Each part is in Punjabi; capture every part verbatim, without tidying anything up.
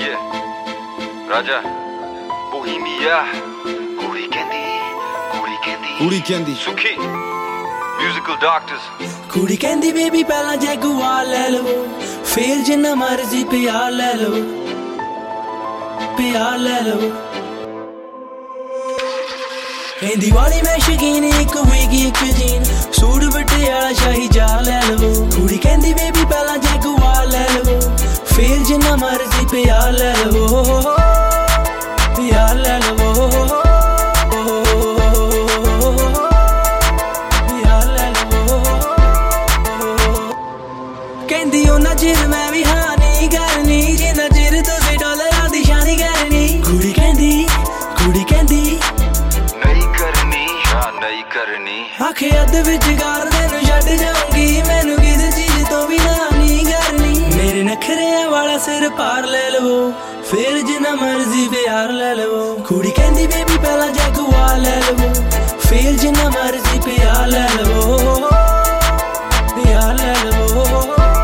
Yeah, Raja, Bohemia, Kuri Kendi, Kuri Kendi, Kuri Kendi, Sukhi, Musical Doctors. Kuri Kendi baby ਪਹਿਲਾਂ ਜੈਗੁਆਰ ਲੈ ਲਵੋ ਫੇਰ ਜਿੰਨਾ ਮਰਜ਼ੀ ਪਿਆਰ ਲੈ ਲਵੋ ਪਿਆਰ ਲੈ ਲਵੋ ਕਹਿੰਦੀ ਵਾਲੀ ਮੈਂ ਸ਼ਕੀਨ ਇੱਕ ਹੋਏਗੀ ਇੱਕ ਜੀਨ ਸੂਟ ਪਟਿਆਲਾ ਸ਼ਾਹੀ ਜਾ ਲੈ ਲਵੋ ਕੁੜੀ ਕਹਿੰਦੀ ਬੇਬੀ ਪਹਿਲਾਂ ਜੈਗੁਆਰ ਲੈ ਲਵੋ ਫੇਰ ਜਿੰਨਾ ਮਰਜ਼ੀ ਪਿਆਰ ਲੈ ਲਵੋ ਪਿਆਰ ਲੈ ਲਵੋ ਕਹਿੰਦੀ ਉਹਨਾਂ ਚਿਰ ਮੈਂ ਵੀ ਹਾਂ ਨਹੀਂ ਕਰਨੀ ਜਿੰਨਾ ਚਿਰ ਤੁਸੀਂ ਡਾਲਰਾਂ ਦੀ ਸ਼ਾਨੀ ਕਰਨੀ ਕੁੜੀ ਕਹਿੰਦੀ ਕੁੜੀ ਕਹਿੰਦੀ ਨਹੀਂ ਕਰਨੀ ਹਾਂ ਨਹੀਂ ਕਰਨੀ ਆਖੇ ਅੱਧ ਵਿੱਚ ਗਾਰ ਤੈਨੂੰ ਛੱਡ ਜਾਊਂਗੀ ਮੈਨੂੰ ਕਿਸੇ ਚੀਜ਼ ਤੋਂ ਵੀ ਨਾ ਨਹੀਂ ਕਰਨੀ ਮੇਰੇ ਨਖਰਿਆਂ ਵਾਲਾ ਸਿਰ ਪਾਰ ਲੈ ਲਵੋ ਫੇਰ ਜਿੰਨਾ ਮਰਜ਼ੀ ਪਿਆਰ ਲੈ ਲਵੋ ਕੁੜੀ ਕਹਿੰਦੀ ਬੇਬੀ ਪਹਿਲਾਂ ਜੈਗੁਆਰ ਲੈ ਲਵੋ ਫੇਰ ਜਿੰਨਾ ਮਰਜ਼ੀ ਪਿਆਰ ਲੈ ਲਵੋ ਪਿਆਰ ਲੈ ਲਵੋ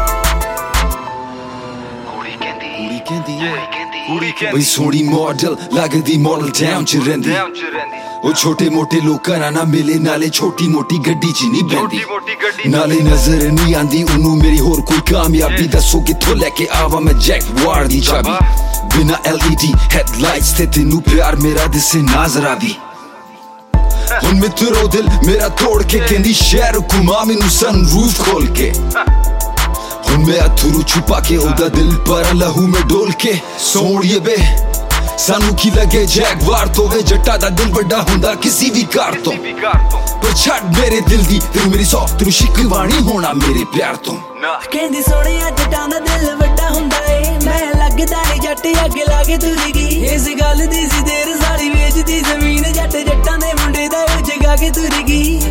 ਬਈ ਸੋਹਣੀ ਮਾਡਲ ਲੱਗਦੀ ਮਾਡਲ ਟਾਊਨ ਚ ਰਹਿੰਦੀ ਉਹ ਛੋਟੇ ਮੋਟੇ ਲੋਕਾਂ ਨਾਲ ਨਾ ਮਿਲੇ ਨਾਲੇ ਛੋਟੀ ਮੋਟੀ ਗੱਡੀ ਚ ਨਹੀਂ ਬੈਠਦੀ ਨਾਲੇ ਨਜ਼ਰ ਨਹੀਂ ਆਂਦੀ ਉਹਨੂੰ ਮੇਰੀ ਹੋਰ ਕੋਈ ਕਾਮਯਾਬੀ ਦੱਸੋ ਕਿੱਥੋਂ ਲੈ ਕੇ ਆਵਾਂ ਮੈਂ ਜੈਗੁਆਰ ਦੀ ਚਾਬੀ ਬਿਨਾ ਐਲ ਈ ਡੀ ਹੈਡਲਾਈਟਸ ਤੇ ਤੈਨੂੰ ਪਿਆਰ ਮੇਰਾ ਦਿਸੇ ਨਾਜ਼ਰਾ ਦੀ ਹੁਣ ਮਿੱਤਰੋ ਦਿਲ ਮੇਰਾ ਤੋੜ ਕੇ ਕਹਿੰਦੀ ਸ਼ਹਿਰ ਘੁਮਾ ਮੈਨੂੰ ਸਨਰੂਫ ਖੋਲ ਕੇ ਹੁਣ ਮੈਂ ਅਥਰੂ ਛੁਪਾ ਕੇ ਉਹਦਾ ਦਿਲ ਪਰ ਲਹੂ ਮੈਂ ਡੋਲ ਕੇ ਸੋਹਣੀਏ ਬੇ ਸਾਨੂੰ ਕੀ ਲੱਗੇ ਜੈਗੁਆਰ ਤੋਂ ਵੇ ਜੱਟਾ ਦਾ ਦਿਲ ਵੱਡਾ ਹੁੰਦਾ ਕਿਸੇ ਵੀ ਕਾਰ ਤੋਂ ਪਰ ਛੱਡ ਮੇਰੇ ਦਿਲ ਦੀ ਤੈਨੂੰ ਮੇਰੀ ਸੌ ਤੈਨੂੰ ਸ਼ਿਕਵਾਣੀ ਹੋਣਾ ਮੇਰੇ ਪਿਆਰ ਤੋਂ ਕਹਿੰਦੀ ਸੋਹਣਿਆ ਜੱਟਾਂ ਦਾ ਦਿਲ ਵੱਡਾ ਹੁੰਦਾ ਏ ਮੈਂ ਲੱਗਦਾ ਨੀ ਜੱਟ ਅੱਗੇ ਲਾ ਕੇ ਤੁਰ ਗਈ ਇਸ ਗੱਲ ਦੀ ਸੀ ਦੇਰ ਸਾਰੀ ਵੇਚਦੀ ਜ਼ਮੀਨ ਜੱਟ ਜੱਟਾਂ ਦੇ ਮੁੰਡੇ ਦਾ ਉਹ ਜਗਾ ਕੇ ਤੁਰ ਗਈ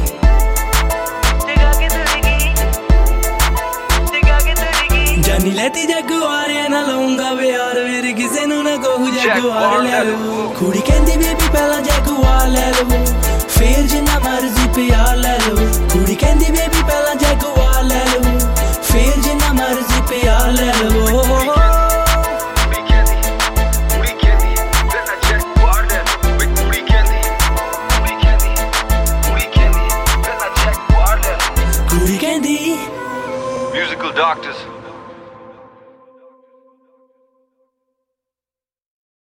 ਜਾਨੀ ਲੈਤੀ ਜੈਗੁਆਰ ਨਾ ਲਾਉਂਗਾ ਵਿਆਰ ਵੀਰ ਕਿਸੇ ਨੂੰ ਨਾ ਕਹੂ ਜੈਗੁਆਰ ਲੈ ਲਵੋ ਕੁੜੀ ਕਹਿੰਦੀ ਬੇਬੀ ਪਹਿਲਾਂ ਜੈਗੁਆਰ ਲੈ ਲਵੋ ਫੇਰ ਜਿੰਨਾ ਮਰਜ਼ੀ ਪਿਆਰ ਲੈ ਲਵੋ ਕੁੜੀ ਕਹਿੰਦੀ ਬੇਬੀ ਪਹਿਲਾਂ ਜੈਗੁਆਰ ਲੈ ਲਵੋ ਫੇਰ ਜਿੰਨਾ ਮਰਜ਼ੀ ਪਿਆਰ ਲੈ ਲਵੋ Musical Doctors.